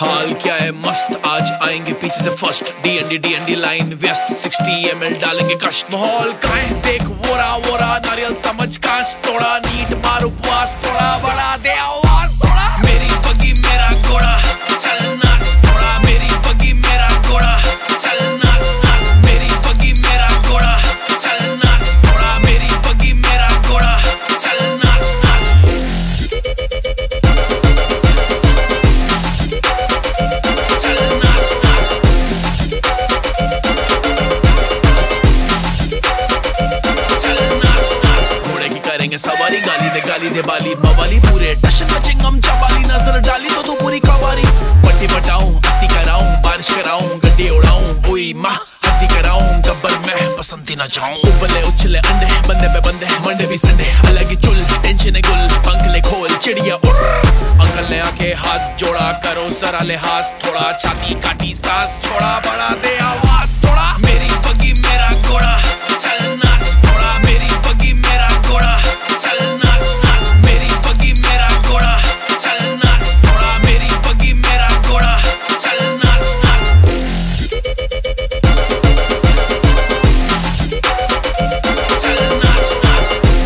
हाल क्या है मस्त, आज आएंगे पीछे से फर्स्ट। डी लाइन व्यस्त, 60 ml डालेंगे कष्ट। माहौल का है देख वोरा नारियल समझ कांच तोड़ा। नीट मार उपवास थोड़ा, बढ़ा दे आवाज थोड़ा। मेरी बगी मेरा घोड़ा, चल नाच थोड़ा। मेरी बगी मेरा घोड़ा, चल नाच नाच। मेरी बगी मेरा घोड़ा, चल नाच थोड़ा। मेरी बगी मेरा घोड़ा, चल नाच नाच। चल नाच नाच। चल नाच नाच। घोड़े की करेंगे सवारी, गाली दे बाली मवाली। पूरे टशन में चिंगम चबाली, नजर डाली तो तू पूरी कवारी। पट्टी बटाऊं, अति कराऊं, बारिश कराऊं, गड्डी उड़ाऊं। ओई माँ हत्ती कराऊं, गब्बर मैं बसंती न जाऊं। उबले उछले अंडे, बंदे पे बंदे, मंडे भी संडे। अलग ही चुल, टेंशन गुल, पंख ले खोल, चिड़िया उड़। अंकल ने आके हाथ जोड़ा, करो सरा ले हाथ थोड़ा। छाती काटी सांस छोड़ा, बढ़ा दे आवाज थोड़ा। मेरी बगी मेरा घोड़ा, चल नाच थोड़ा। मेरी बगी मेरा घोड़ा, चल नाच नाच। मेरी बगी मेरा घोड़ा, चल नाच थोड़ा। मेरी बगी मेरा घोड़ा, चल नाच नाच। चल नाच नाच।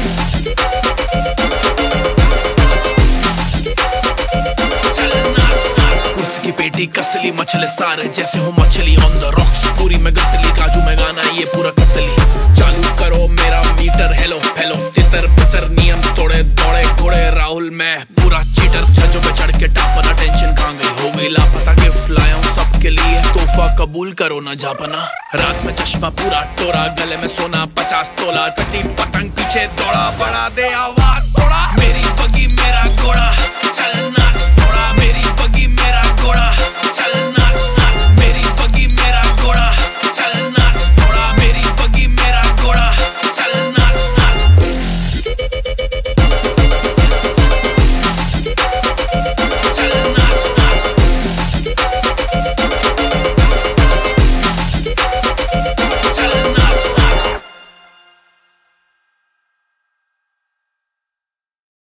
चल नाच नाच। कुर्सी की पेटी कसली, मछले सारे जैसे हो मछली ऑन द रॉक्स। पूरी में गटली, काजू में गाना ये पूरा कतली। चालू करो मेरा मीटर, हेलो हेलो तितर बितर। नियम तोड़े दौड़े घोड़े राहुल, मैं पूरा चीटर। छज्जों पे चढ़ के टापना, टेंशन कहाँ गई हो गई लापता। गिफ्ट लाया हूँ सबके लिए, तोहफा कबूल करो ना जापना। रात में चश्मा पूरा टोरा, गले में सोना 50 तोला। कटी पतंग पीछे दौड़ा, बढ़ा दे आवाज थोड़ा। मेरी बगी मेरा घोड़ा,